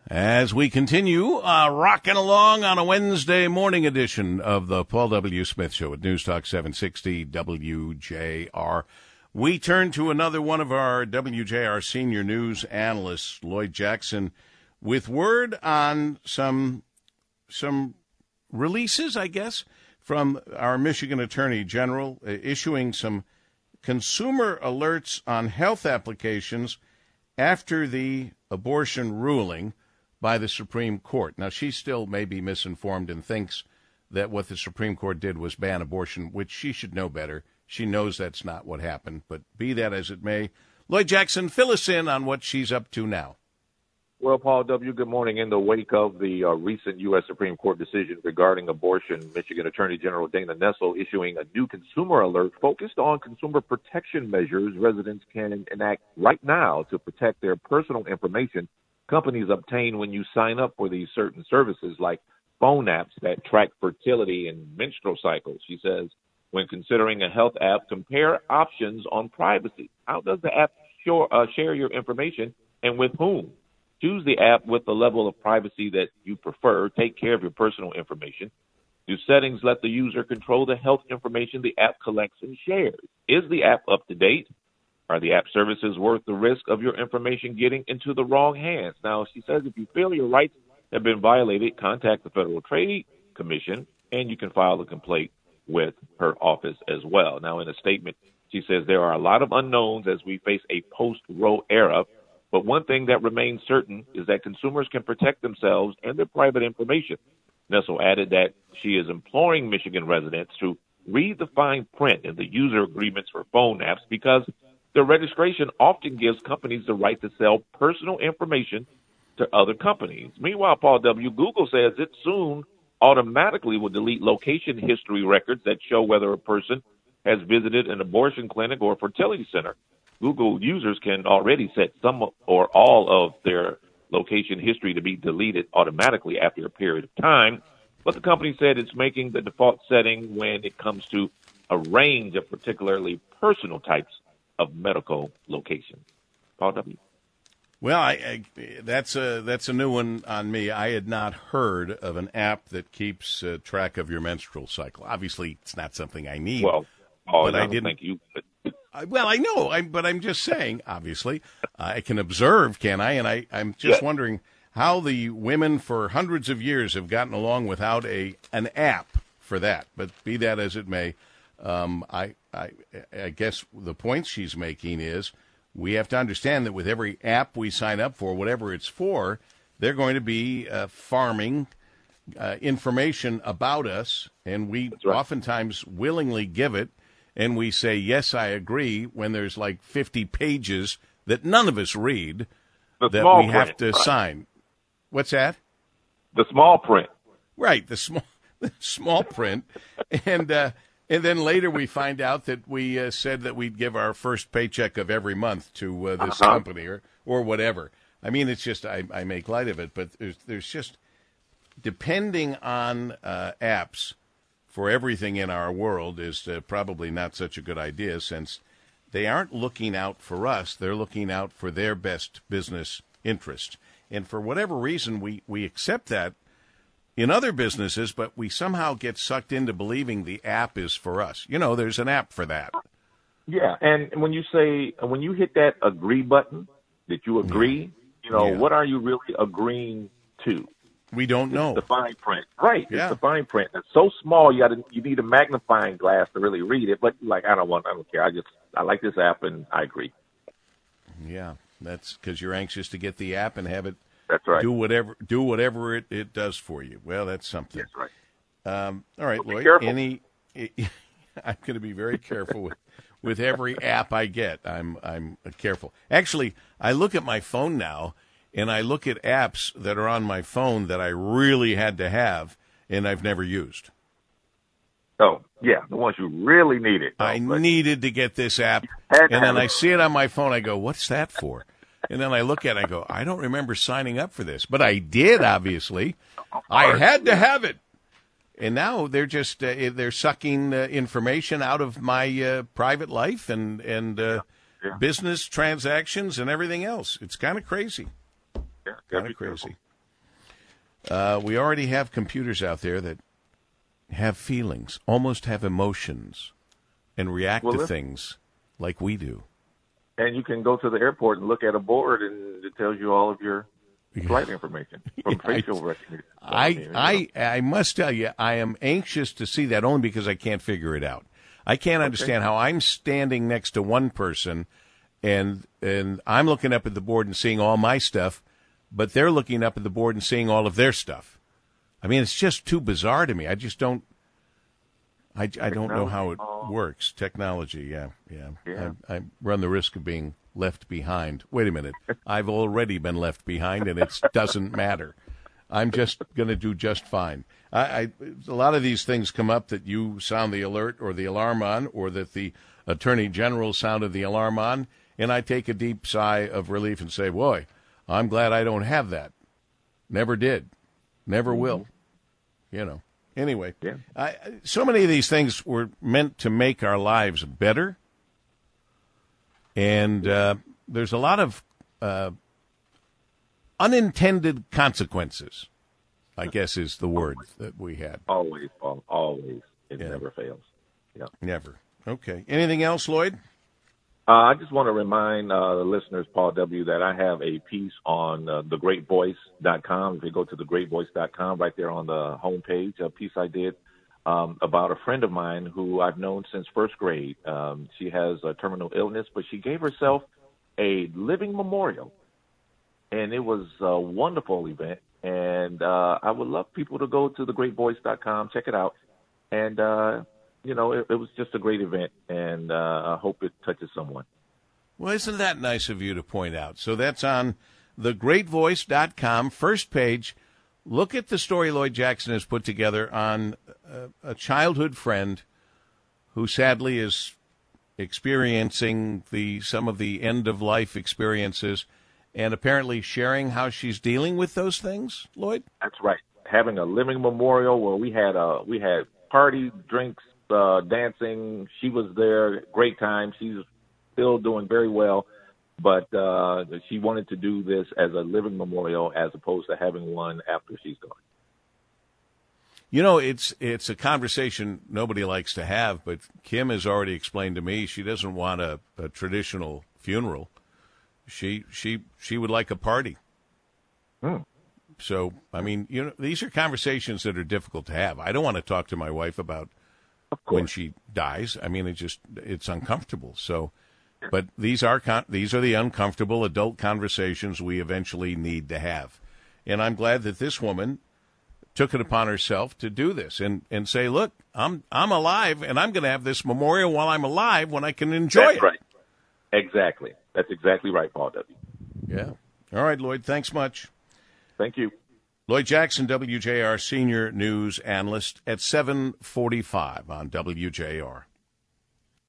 As we continue rocking along on a Wednesday morning edition of the Paul W. Smith Show at News Talk 760 WJR, we turn to another one of our WJR senior news analysts, Lloyd Jackson, with word on some releases, I guess, from our Michigan Attorney General, issuing some consumer alerts on health applications after the abortion ruling by the Supreme Court. Now, she still may be misinformed and thinks that what the Supreme Court did was ban abortion, which she should know better. She knows that's not what happened, but be that as it may, Lloyd Jackson, fill us in on what she's up to now. Well, Paul W., good morning. In the wake of the recent U.S. Supreme Court decision regarding abortion, Michigan Attorney General Dana Nessel issuing a new consumer alert focused on consumer protection measures residents can enact right now to protect their personal information companies obtain when you sign up for these certain services like phone apps that track fertility and menstrual cycles. She says, when considering a health app, compare options on privacy. How does the app share your information and with whom? Choose the app with the level of privacy that you prefer. Take care of your personal information. Do settings let the user control the health information the app collects and shares? Is the app up to date? Are the app services worth the risk of your information getting into the wrong hands? Now, she says if you feel your rights have been violated, contact the Federal Trade Commission, and you can file a complaint with her office as well. Now, in a statement, she says there are a lot of unknowns as we face a post-Roe era, but one thing that remains certain is that consumers can protect themselves and their private information. Nessel added that she is imploring Michigan residents to read the fine print in the user agreements for phone apps because the registration often gives companies the right to sell personal information to other companies. Meanwhile, Paul W., Google says it soon automatically will delete location history records that show whether a person has visited an abortion clinic or fertility center. Google users can already set some or all of their location history to be deleted automatically after a period of time, but the company said it's making the default setting when it comes to a range of particularly personal types of medical locations. Paul W. Well, that's a new one on me. I had not heard of an app that keeps track of your menstrual cycle. Obviously, it's not something I need. Well, but I didn't think you. Well, I know, but I'm just saying. Obviously, I can observe, can I? And I'm just wondering how the women for hundreds of years have gotten along without an app for that. But be that as it may, I guess the point she's making is we have to understand that with every app we sign up for, whatever it's for, they're going to be farming information about us, and we oftentimes willingly give it, and we say, yes, I agree, when there's like 50 pages that none of us read that we have to sign. What's that? The small print. Right, the small print. And then later we find out that we said that we'd give our first paycheck of every month to this company or whatever. I mean, it's just I make light of it, but there's just depending on apps for everything in our world is probably not such a good idea since they aren't looking out for us. They're looking out for their best business interest. And for whatever reason, we accept that in other businesses, but we somehow get sucked into believing the app is for us. You know, there's an app for that. Yeah, and when you hit that agree button, that you agree, what are you really agreeing to? We don't know. The fine print. Right, yeah. It's the fine print. It's so small, you need a magnifying glass to really read it, but I don't care. I like this app, and I agree. Yeah, that's because you're anxious to get the app and have it That's right. do whatever it does for you. Well, that's something. That's right. All right, Well, Lloyd. I'm going to be very careful with every app I get. I'm careful. Actually, I look at my phone now, and I look at apps that are on my phone that I really had to have, and I've never used. Oh, yeah, the ones you really needed. I needed to get this app, and then I see it on my phone. I go, what's that for? And then I look at it, I go, I don't remember signing up for this. But I did, obviously. I had to have it. And now they're just they're sucking information out of my private life and business transactions and everything else. It's kind of crazy. Yeah, kind of crazy. We already have computers out there that have feelings, almost have emotions, and react to things like we do. And you can go to the airport and look at a board, and it tells you all of your flight information from facial recognition. I must tell you, I am anxious to see that only because I can't figure it out. I can't understand how I'm standing next to one person, and I'm looking up at the board and seeing all my stuff, but they're looking up at the board and seeing all of their stuff. I mean, it's just too bizarre to me. I just don't. I don't know how it works. Technology, yeah. I run the risk of being left behind. Wait a minute. I've already been left behind, and it doesn't matter. I'm just going to do just fine. A lot of these things come up that you sound the alert or the alarm on, or that the Attorney General sounded the alarm on, and I take a deep sigh of relief and say, boy, I'm glad I don't have that. Never did. Never will. You know. Anyway, so many of these things were meant to make our lives better, and there's a lot of unintended consequences, I guess is the word that we had. Always, Paul, always. It never fails. Yeah. Never. Okay. Anything else, Lloyd? I just want to remind the listeners, Paul W., that I have a piece on thegreatvoice.com. If you go to thegreatvoice.com, right there on the homepage, a piece I did about a friend of mine who I've known since first grade. She has a terminal illness, but she gave herself a living memorial, and it was a wonderful event. And I would love people to go to thegreatvoice.com, check it out, and it was just a great event, and I hope it touches someone. Well, isn't that nice of you to point out? So that's on thegreatvoice.com, first page. Look at the story Lloyd Jackson has put together on a childhood friend who sadly is experiencing some of the end-of-life experiences and apparently sharing how she's dealing with those things, Lloyd? That's right. Having a living memorial where we had party, drinks, dancing. She was there, great time. She's still doing very well, but she wanted to do this as a living memorial as opposed to having one after she's gone. You know, it's a conversation nobody likes to have, but Kim has already explained to me she doesn't want a traditional funeral. She would like a party. So, I mean, these are conversations that are difficult to have. I don't want to talk to my wife about when she dies. I mean, it's uncomfortable. So, but these are the uncomfortable adult conversations we eventually need to have. And I'm glad that this woman took it upon herself to do this and say, look, I'm alive, and I'm going to have this memorial while I'm alive when I can enjoy it. That's right. Exactly. That's exactly right, Paul W. Yeah. All right, Lloyd, thanks much. Thank you. Lloyd Jackson, WJR senior news analyst at 7:45 on WJR.